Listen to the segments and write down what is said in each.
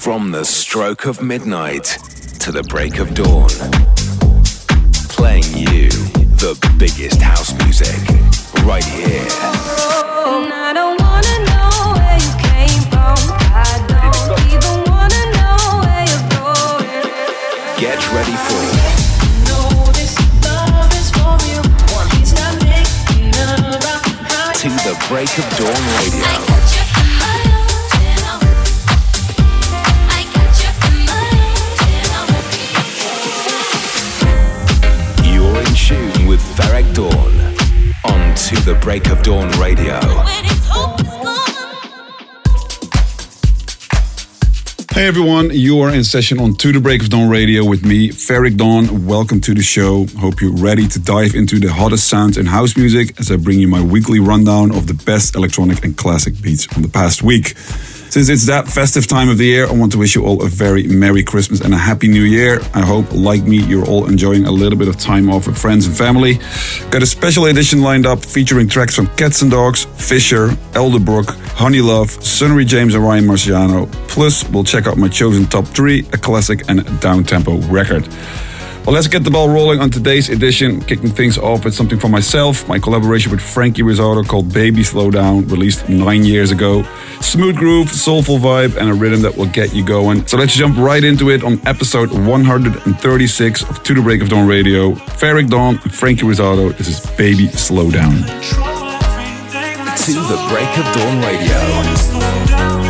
From the stroke of midnight to the break of dawn, playing you the biggest house music right here. And I don't wanna know where you came from. I don't even wanna know where you're going. Get ready for To the Break of Dawn Radio. With Ferreck Dawn on To the Break of Dawn Radio. Hey everyone, you are in session on To the Break of Dawn Radio with me, Ferreck Dawn. Welcome to the show. Hope you're ready to dive into the hottest sounds in house music as I bring you my weekly rundown of the best electronic and classic beats from the past week. Since it's that festive time of the year, I want to wish you all a very Merry Christmas and a Happy New Year. I hope, like me, you're all enjoying a little bit of time off with friends and family. Got a special edition lined up featuring tracks from Cats and Dogs, Fisher, Elderbrook, Honeylove, Sunnery James and Ryan Marciano. Plus, we'll check out my chosen top 3, a classic and a down-tempo record. Well, let's get the ball rolling on today's edition, kicking things off with something from myself, my collaboration with Frankie Rizardo called Baby Slow Down, released 9 years ago. Smooth groove, soulful vibe, and a rhythm that will get you going. So let's jump right into it on episode 136 of To the Break of Dawn Radio. Ferreck Dawn and Frankie Rizardo, this is Baby Slow Down. To the Break of Dawn Radio.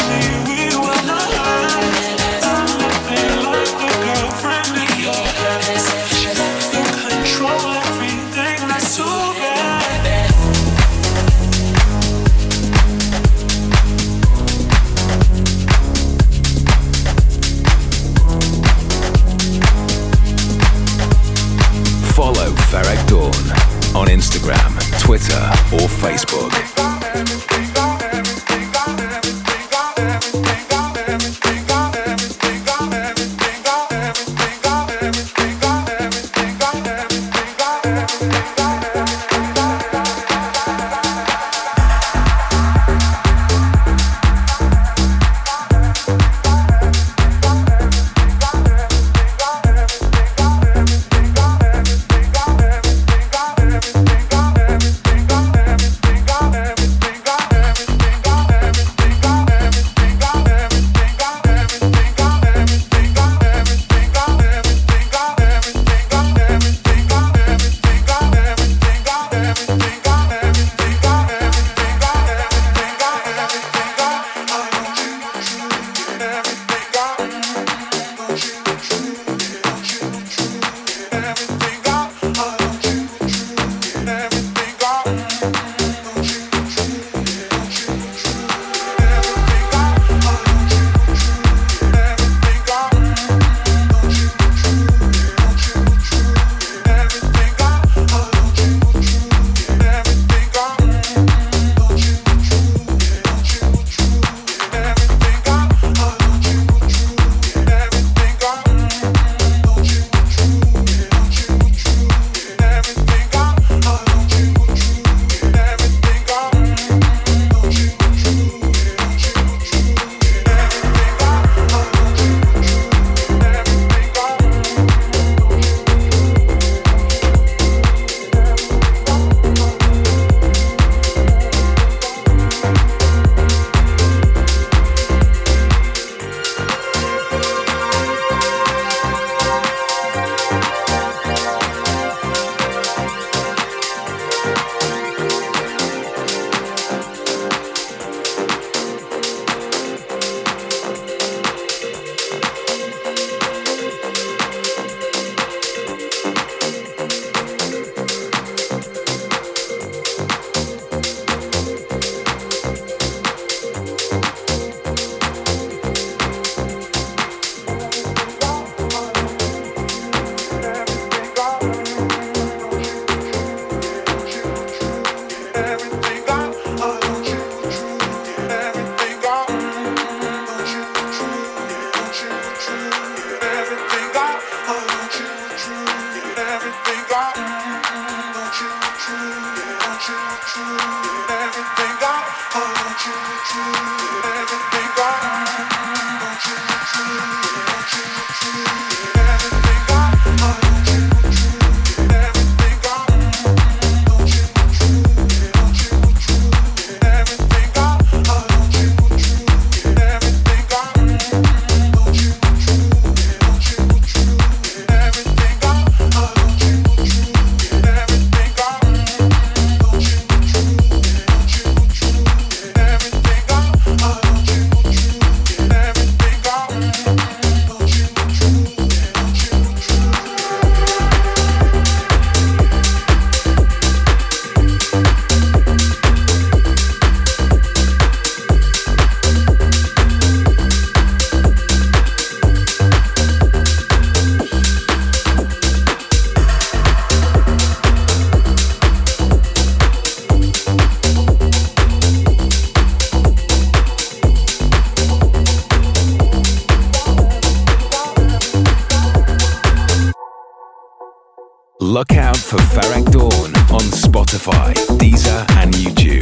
Look out for Ferreck Dawn on Spotify, Deezer and YouTube.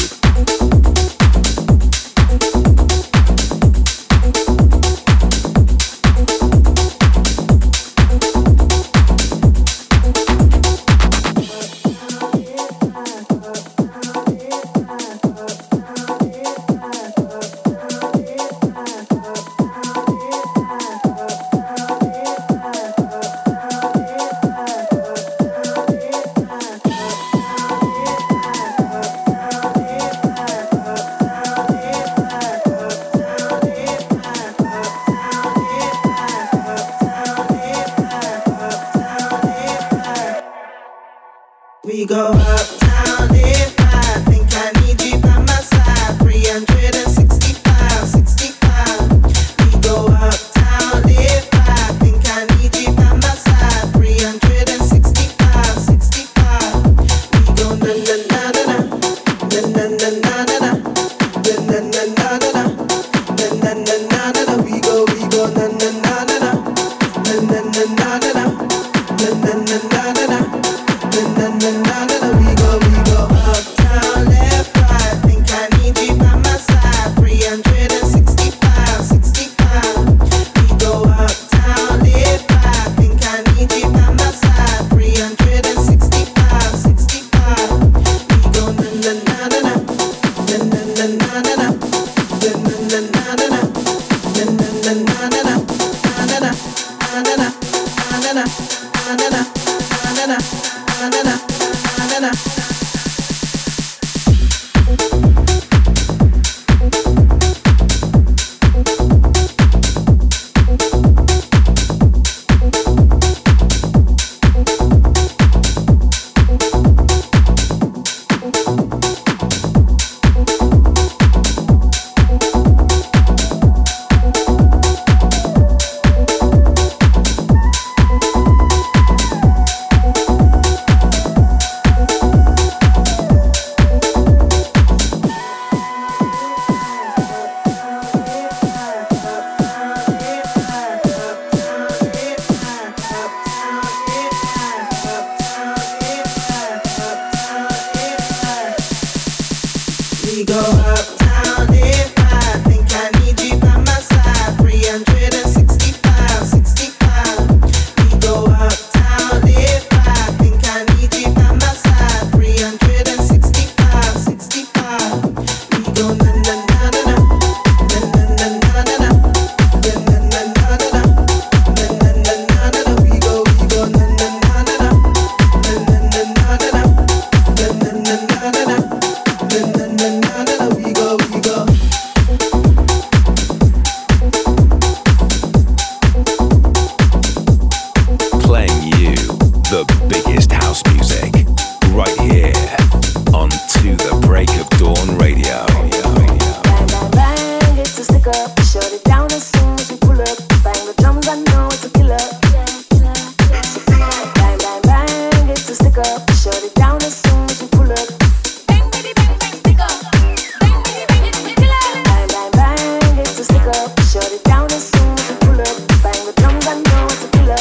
go uptown if I think I need you by my side. 365, 65. We go uptown if I think I need you by my side. 365, 65. We go na na na na na na na na na na na na na na na. Na na na na na, we go na na na na na, na na na na na, na na na na na, na na na na, we go uptown, left, right. Think I need you by my side. 365, 65. We go uptown, left, right. Think I need you by my side. 365, 65. We go na na na na na, na na na na na, na na na na na. We go uptown if I think I need you by my side. 365, 65. We go uptown if I think I need you by my side. 365, 65. We go na na na na na, na na na na na, na na na na na, na na na na na. We go na na na na na, na na na na na, na na na na na. We go. Playing you the biggest house music right here on To The Break of Dawn Radio. Bang, bang, bang, it's a stick up. Shut it down as soon as we pull up. Bang the drums, I know it's a killer. Bang, bang, bang, it's a stick up. Shut it down as soon as we pull up. Bang, bang, bang, stick up. Bang, bang, bang, it's a killer. Bang, bang, bang, it's a stick up. Shut it down as soon as we pull up. Bang the drums, I know it's a killer.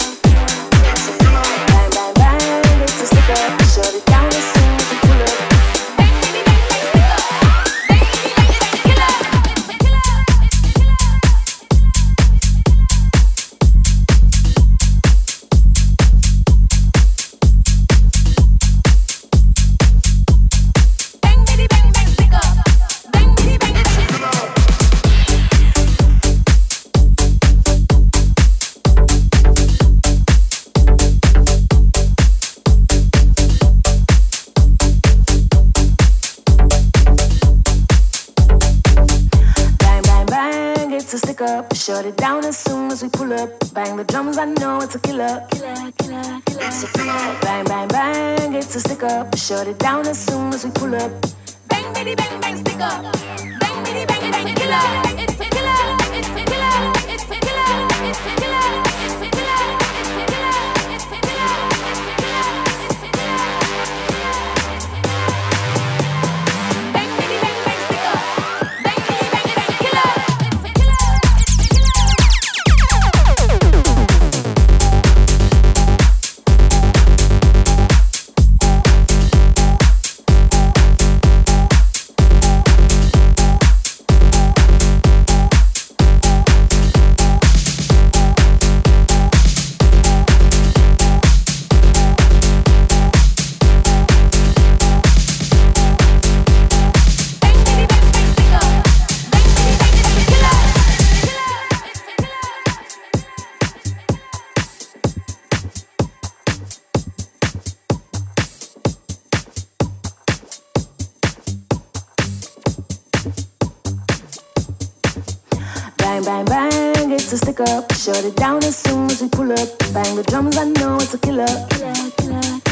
Bang, bang, bang, it's a stick up. Shut it down as soon as we pull up. Bang, bang, bang, stick up. Bang, bang, bang, it's a killer. Bang, bang, bang, stick up. Bang, bang, bang, it's a killer. Bang, bang, bang, it's a stick up. Shut it down as soon as we pull up. Bang the drums, I know it's a killer. Bang, bang, bang, it's a stick up. Shut it down as soon as we pull up. Bang, bang, bang, bang, stick up. Bang, bang, bang, it's a killer. It's a killer. It's a killer. It's a killer. It's a killer. It's a killer. It's a killer. It's a killer. Bang, bang, bang, bang, stick up. Bang, bang, bang, it's a killer. It's a killer. Bang, bang, bang, it's a stick up. Shut it down as soon as we pull up. Bang the drums, I know it's a killer.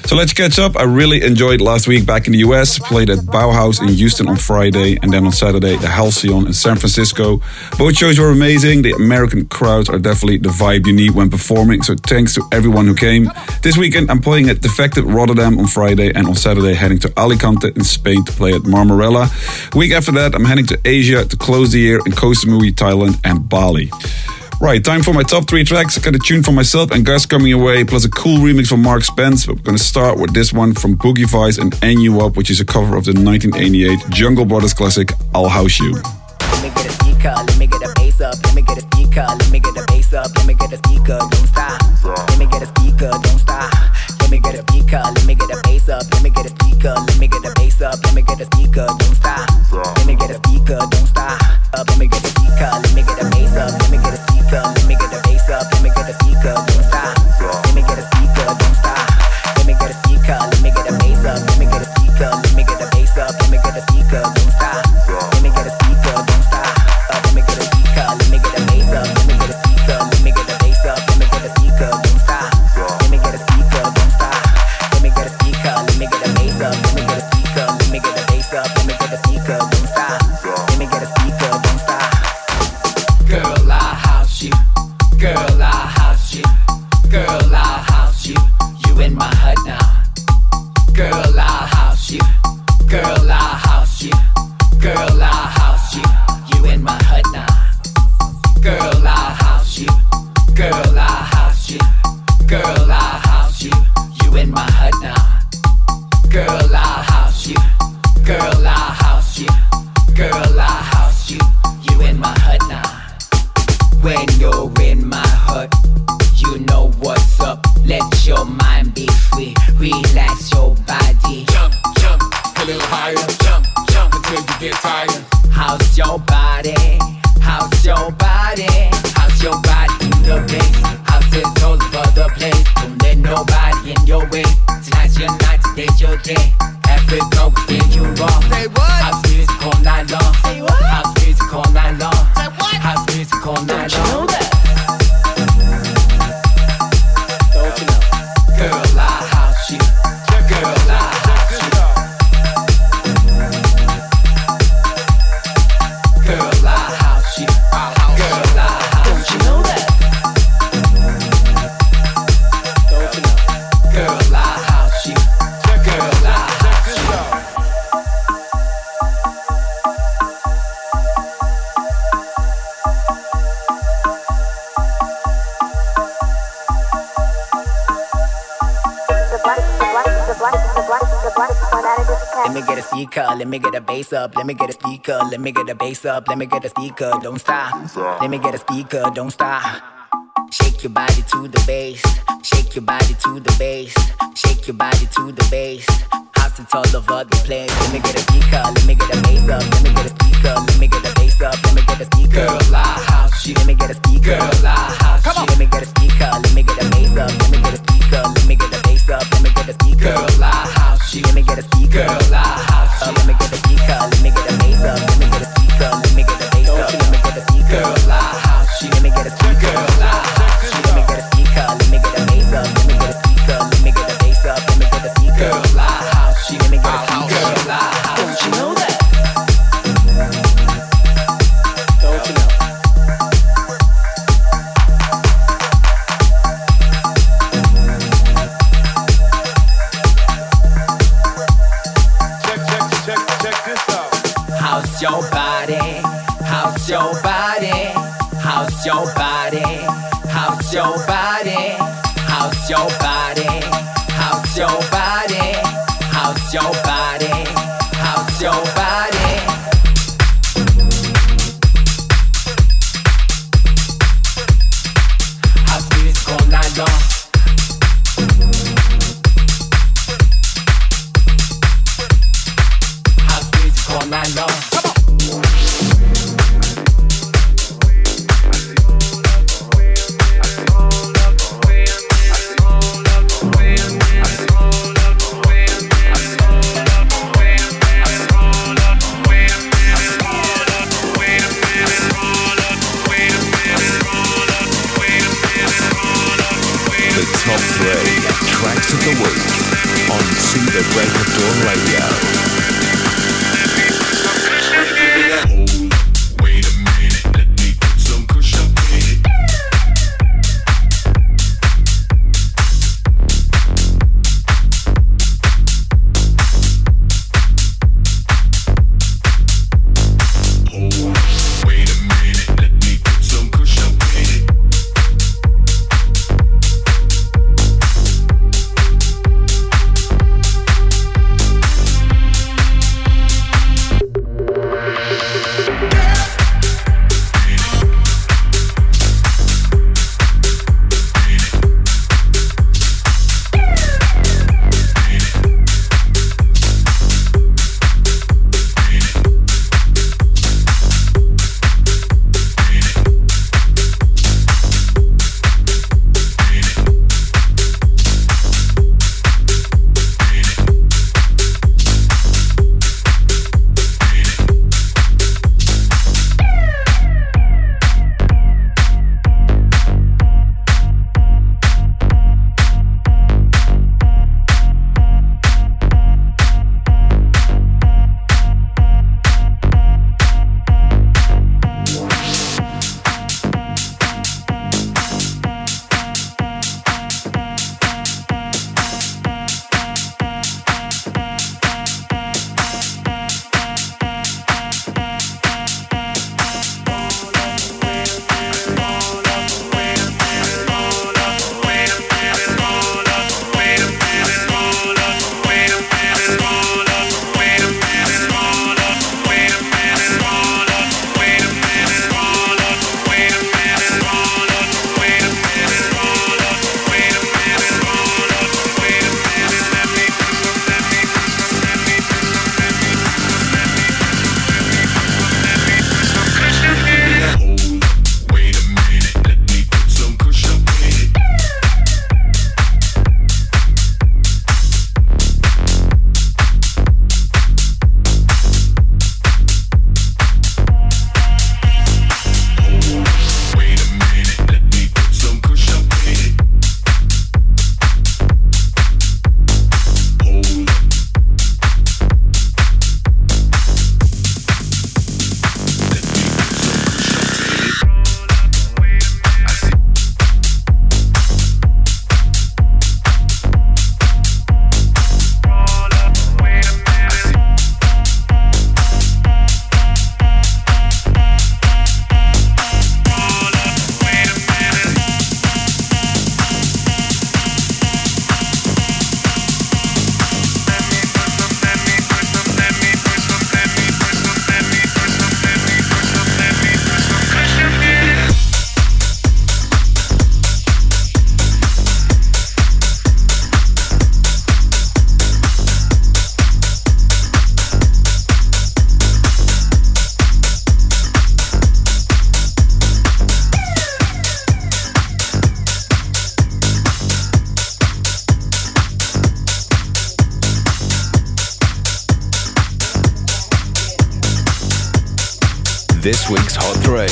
So let's catch up. I really enjoyed last week back in the US. Played at Bauhaus in Houston on Friday, and then on Saturday, the Halcyon in San Francisco. Both shows were amazing. The American crowds are definitely the vibe you need when performing, so thanks to everyone who came. This weekend, I'm playing at Defected Rotterdam on Friday, and on Saturday, heading to Alicante in Spain to play at Marmarella. Week after that, I'm heading to Asia to close the year in Koh Samui, Thailand, and Bali. Right, time for my top 3 tracks. I got a tune from myself and Gus coming away, plus a cool remix from Mark Spence. But we're going to start with this one from Boogie Vice and N You Up, which is a cover of the 1988 Jungle Brothers classic, I'll House You. Let me get a speaker, let me get a bass up. Let me get a speaker, let me get a bass up. Let me get a speaker, don't stop. Let me get a speaker, don't stop. Let me get a speaker, let me get a bass up. Let me get a speaker, let me get a bass up. Let me get a speaker, don't stop. Let me get a speaker, don't stop. Let me get a speaker, let me get a bass up. Let me get a speaker, let me get a bass up. Let me get a speaker, don't stop. Let me get a speaker, don't stop. Let me get a speaker, let me get a bass up. Let me get a speaker, let me get a bass up. Let me get a speaker, don't stop. Let me get a speaker, don't stop. Let me get a speaker, let me get a bass up. Let me get a speaker, let me get a bass up. Let me get a speaker, don't stop. Let me get a speaker, don't stop. Let me get a speaker, let me get a bass up. Let me get a speaker, let me get a bass up. Let me get a speaker, don't stop. Let me get a speaker, don't stop. Girl, I'll house you. Girl, I'll house you. Girl, I'll house you. You in my hut now. Girl, I'll house you. Girl, I'll house you. Girl, I'll house you. You in my hut now. Girl, I'll house you. Girl, I'll house you. Girl, I'll house you. You in my hut now. Girl, I'll house you. Girl, I'll house you. Girl, I'll house you. You in my hut now. When you're in my hut, you know what's up. Let your mind be free. Relax your body. Jump, jump, a little higher. Jump, jump until you get tired. How's your body? How's your body? How's your body to the bass? How's it all over the place? Don't let nobody in your way. Tonight's your night, today's your day. Africa will take you wrong. Say what? House music all night long. Say what? House music all night long. Say what? House music all night long. Don't you know that? Don't you know? Girl, I'll house you. Girl, I'll house you. Girl, I'll house you. Girl, I'll house you. Don't you know that? Don't you know? Girl, I'll house you. Girl, I'll house you. Let me get a speaker, let me get a bass up. Let me get a speaker, let me get a bass up. Let me get a speaker, don't stop. Let me get a speaker, don't stop. Shake your body to the bass. Shake your body to the bass. Shake your body to the bass. House it all over the place. Let me get a speaker, let me get a bass up. Let me get a speaker, let me get a bass up. Let me get a speaker. Girl, I'll house you. Let me get a speaker. Girl, I'll house you. Let me get a speaker, let me get a bass up. Let me get a speaker, let me get a bass up. Let me get a speaker. Girl, I'll house you. Let me get a speaker. Girl, I'll house you. Let me get a speaker, let me get a bass up. Let me get a speaker, let me get a bass up. Let me get a speaker. Girl, I'll house you. Let me get a speaker. Girl, I'll house you. Let me get a speaker, let me get a bass up. Let me get a speaker, let me get a bass up. Let me get a speaker. Girl, I'll house you. Let me get a speaker. Girl, I'll house you. Don't you know that? Don't you know? Check this out. How's your body? How's your body? How's your body? How's your body? How's your body? How's your body? How's your body? How's your body? House music all night long. House music all night long. Come on. The top 3 tracks of the week on To The Break of Dawn Radio. Wait a minute, let me put some push up in it. This week's Hot 3.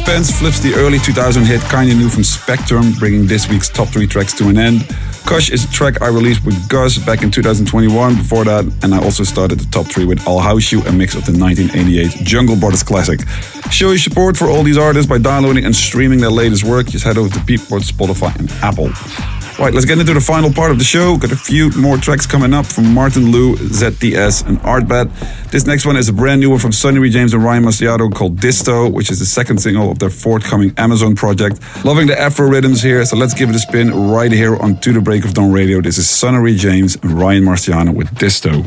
Spence flips the early 2000 hit Kinda New from Spectrum, bringing this week's top 3 tracks to an end. Kush is a track I released with Gus back in 2021. Before that, and I also started the top 3 with I'll House You, a mix of the 1988 Jungle Brothers classic. Show your support for all these artists by downloading and streaming their latest work. Just head over to Beatport, Spotify and Apple. Right, let's get into the final part of the show. Got a few more tracks coming up from Martin Lou, ZTS and Artbat. This next one is a brand new one from Sonny Ree James and Ryan Marciano called Disto, which is the second single of their forthcoming Amazon project. Loving the Afro rhythms here, so let's give it a spin right here on To The Break of Dawn Radio. This is Sonny Ree James and Ryan Marciano with Disto.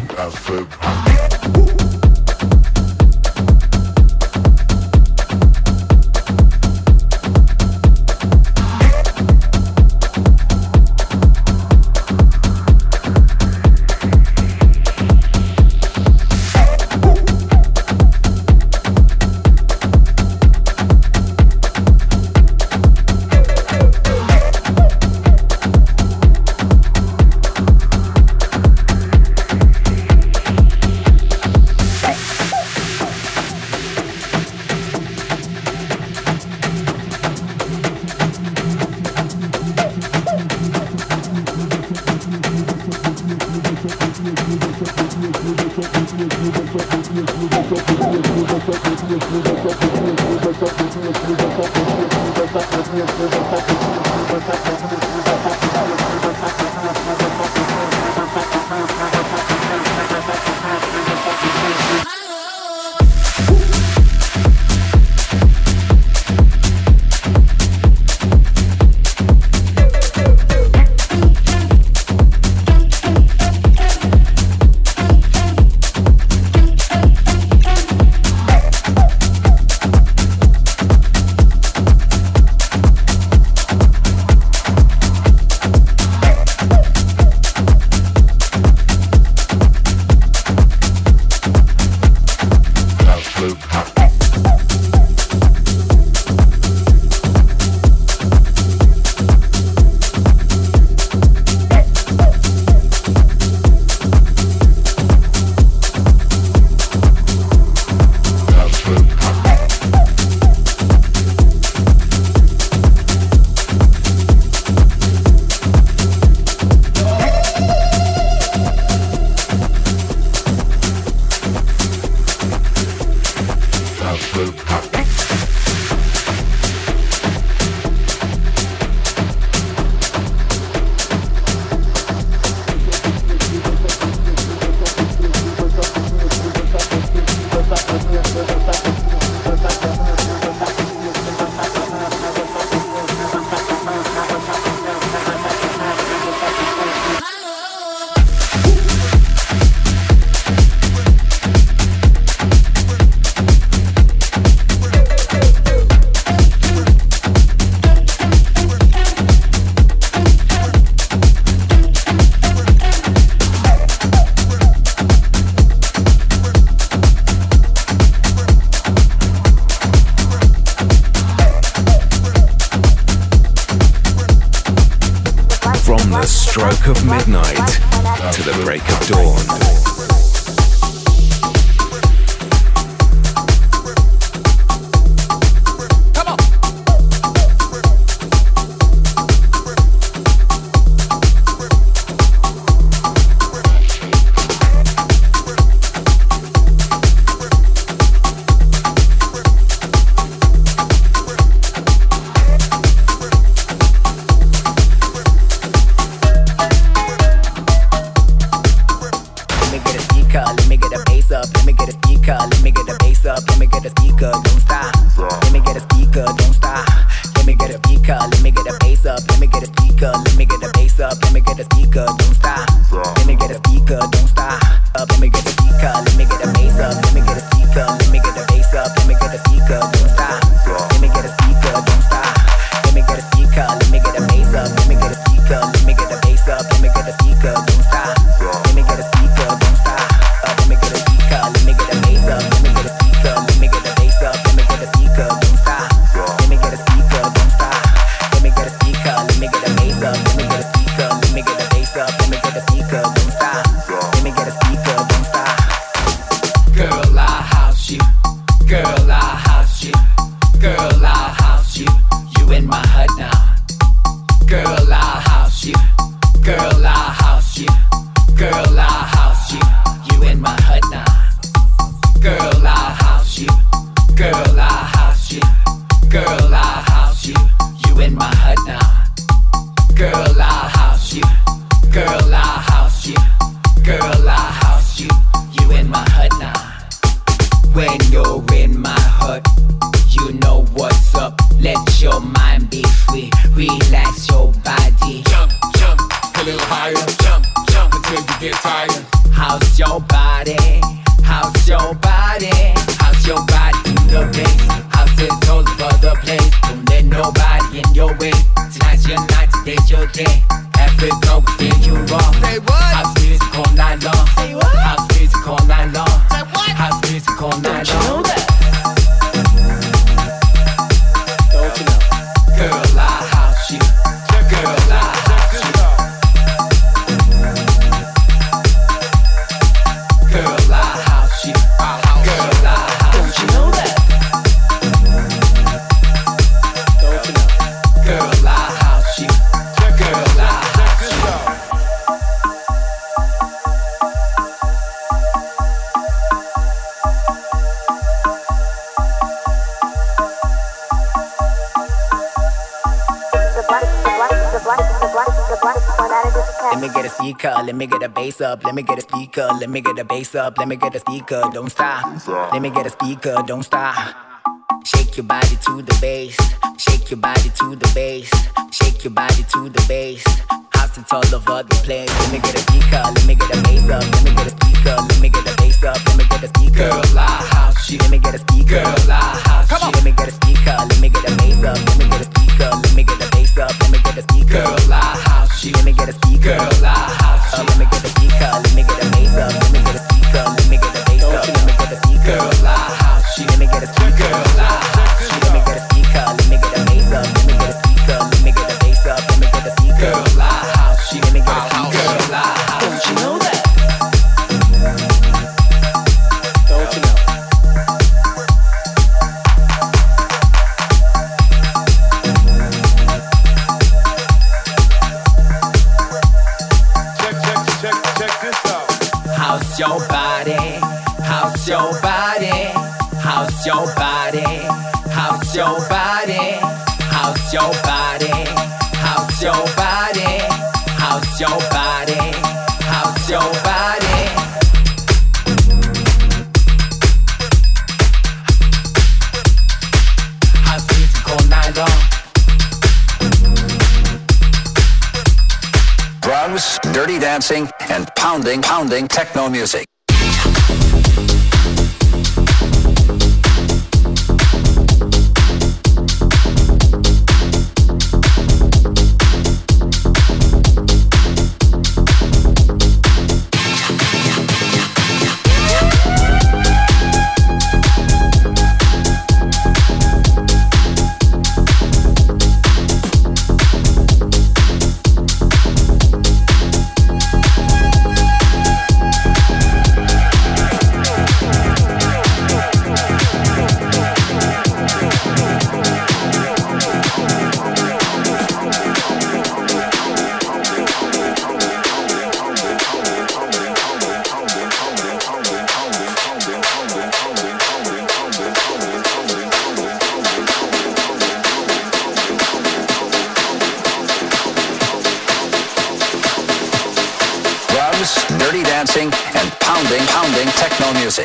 Of midnight to the break of dawn. Let me get a speaker, don't stop. Girl, I house you, you in my hut now. When you're in my hut, you know what's up. Let your mind be free, relax your body. Jump, jump, a little higher. Jump, jump until you get tired. House your body, house your body, house your body to the bass. House it all over the place. Don't let nobody in your way. Tonight's your night, today's your day. Africa will take you off. Say what? House music all night long. Say what? House music all night long. Say what? House music all night long. Don't you know that? Don't you know? Girl, I house you. Girl, I house you. Girl, I house you. Girl, I house you. Don't you know that? Don't you know? Girl, I house you. Girl, I house you. Let me get a speaker, let me get a bass up, let me get a speaker, let me get a bass up, let me get a speaker, don't stop. Let me get a speaker, don't stop. Shake your body to the bass, shake your body to the bass, shake your body to the bass. House it all over the place. Let me get a speaker, let me get a bass up, let me get a speaker, let me get a bass up, let me get a speaker. Girl, I house you. Let me get a speaker. Girl, I house you. Let me get a speaker, let me get a bass up, let me get a speaker, let me get a bass up, let me get a speaker. Girl, I house you. Let me get a speaker. Girl, I house you. Let me get a speaker, let me get a bass up, let me get a speaker, let me get a bass up, let me get a speaker. Girl, I house you. Let me get a speaker. Girl, I house you. Let me get a speaker, let me get a bass up, let me get a speaker, let me get a bass up, let me get a speaker. Girl, I house you. Let me get a speaker. Girl, I house you. Don't you know that? Don't you know? Check this out. House your body, house your body, house your body, house your body, house your body, house your body, house your body, house your body. House music all night long. Drugs, dirty dancing, and pounding techno music. Dirty dancing and pounding techno music.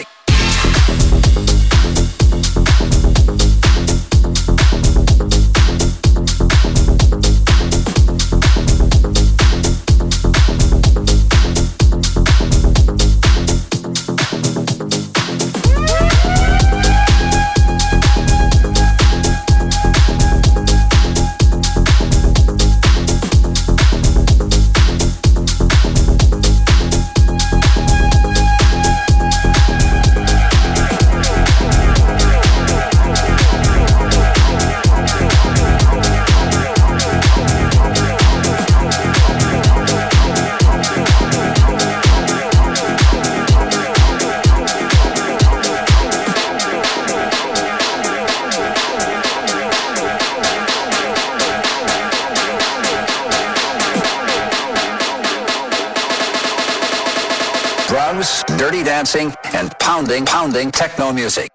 Drugs, dirty dancing, and pounding techno music.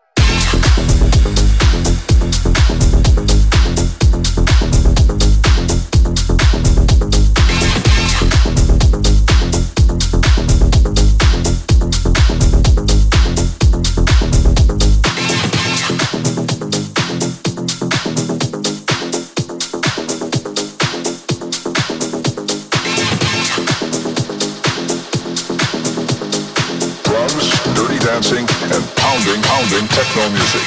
dancing and pounding techno music.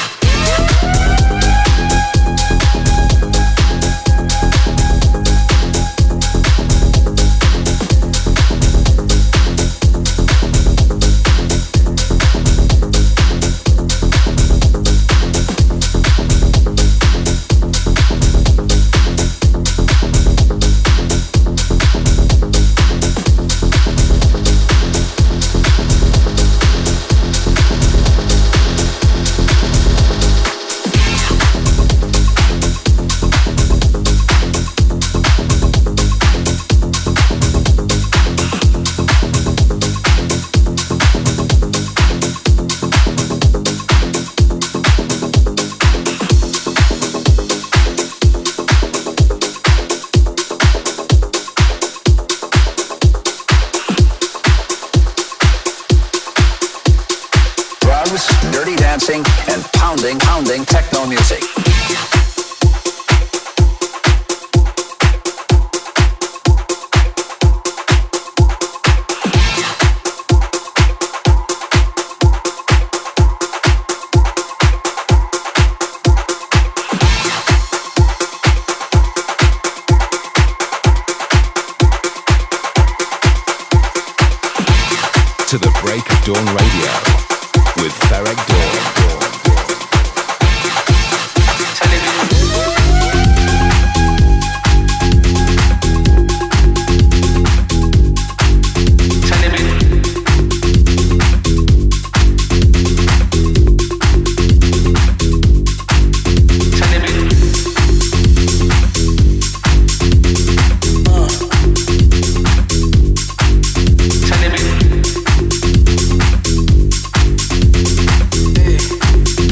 Dirty dancing and pounding techno music. To the Break of Dawn Radio with Ferreck Dawn. Hey.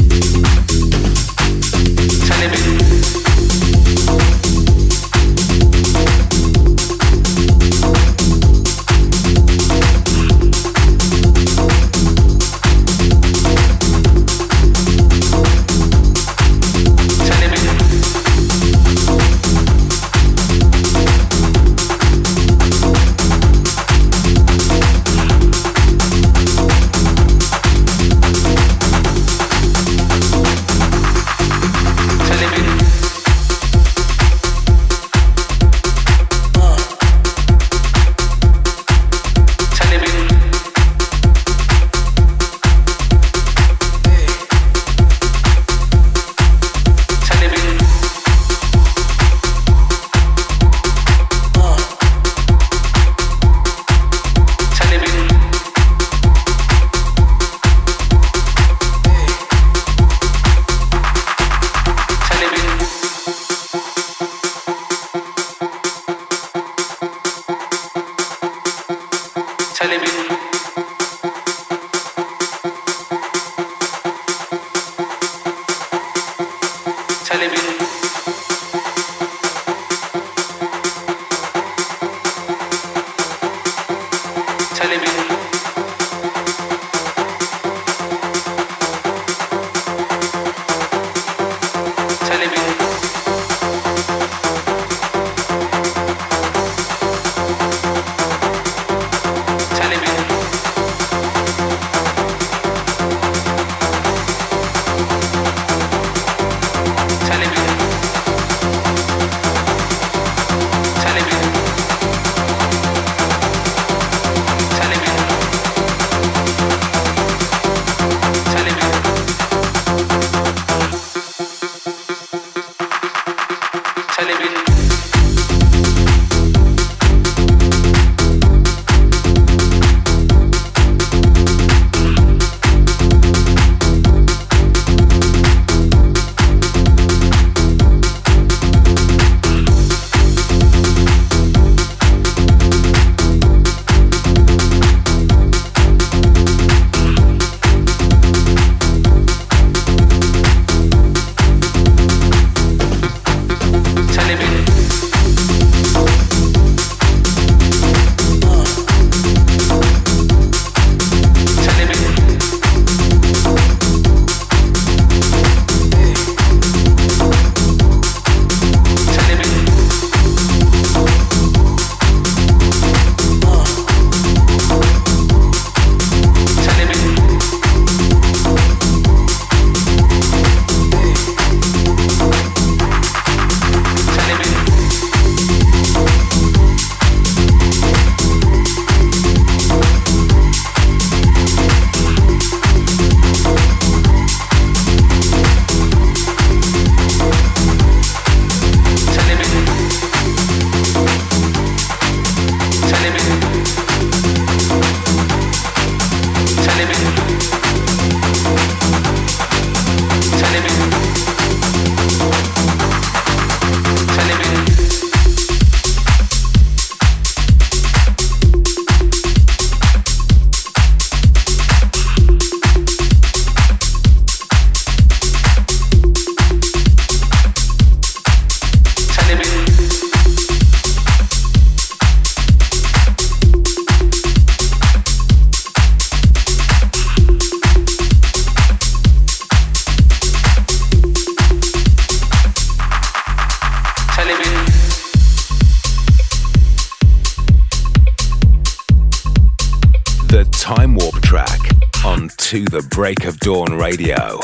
track on To the Break of Dawn Radio.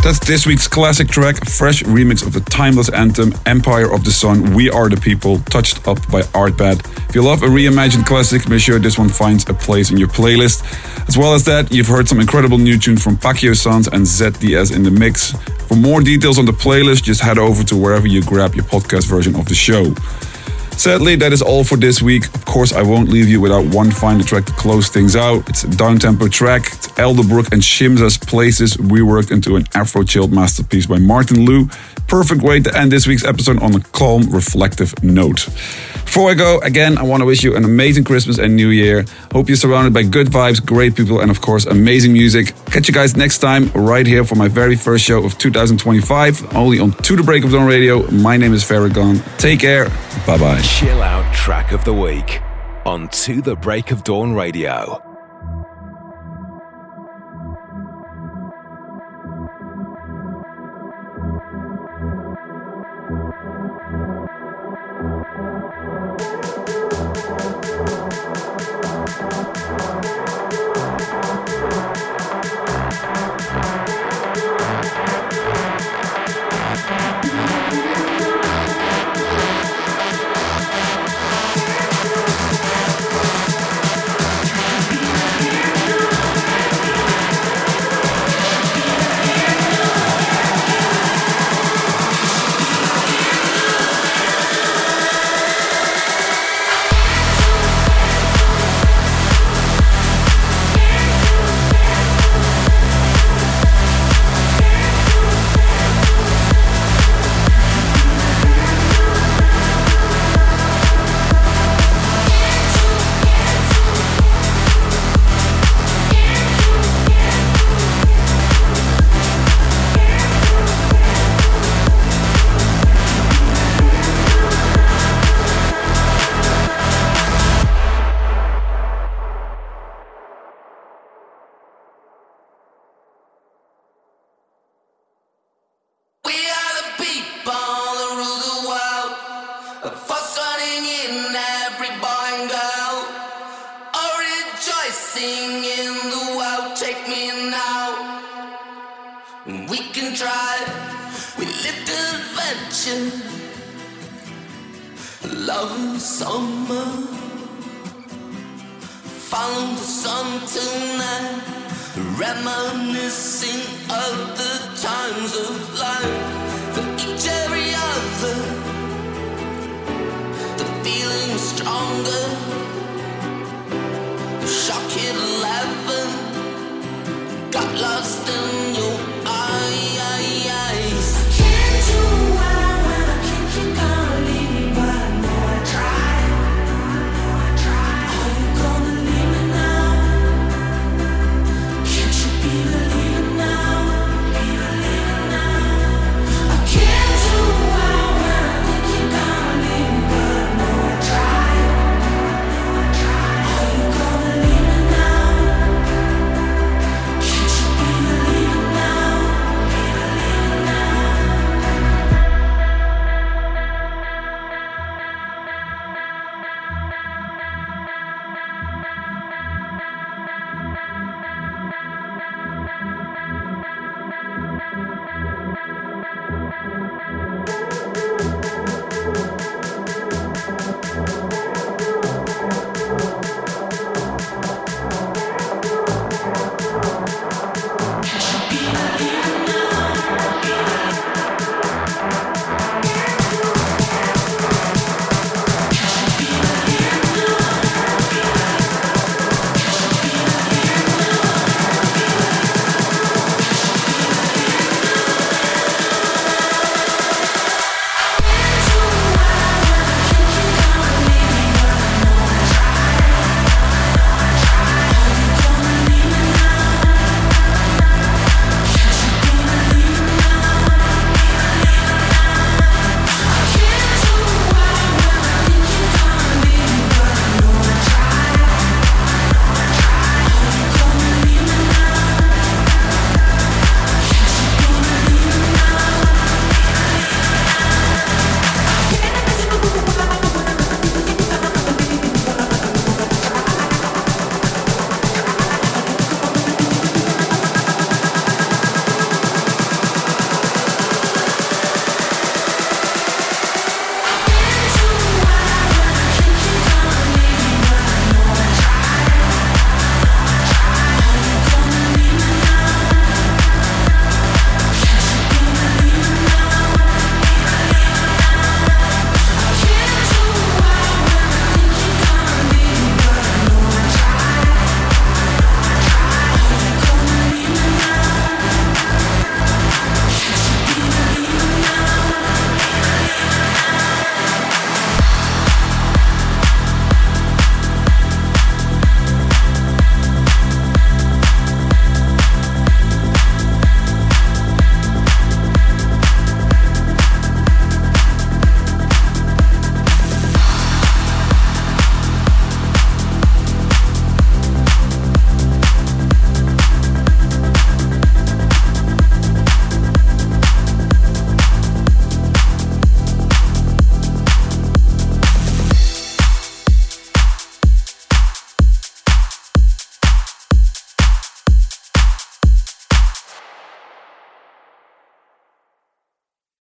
That's this week's classic track, a fresh remix of the timeless anthem Empire of the Sun, We Are the People, touched up by Artbad. If you love a reimagined classic, make sure this one finds a place in your playlist. As well as that, you've heard some incredible new tunes from Pacquiao Sans and ZDS in the mix. For more details on the playlist, just head over to wherever you grab your podcast version of the show. Sadly, that is all for this week. Of course, I won't leave you without one final track to close things out. It's a down-tempo track. It's Elderbrook and Shimza's Places reworked into an Afro-chilled masterpiece by Martin Liu. Perfect way to end this week's episode on a calm, reflective note. Before I go, again, I want to wish you an amazing Christmas and New Year. Hope you're surrounded by good vibes, great people, and of course, amazing music. Catch you guys next time, right here for my very first show of 2025, only on To The Break of Dawn Radio. My name is Farragon. Take care. Bye-bye. Chill out track of the week on To The Break of Dawn Radio. Lost in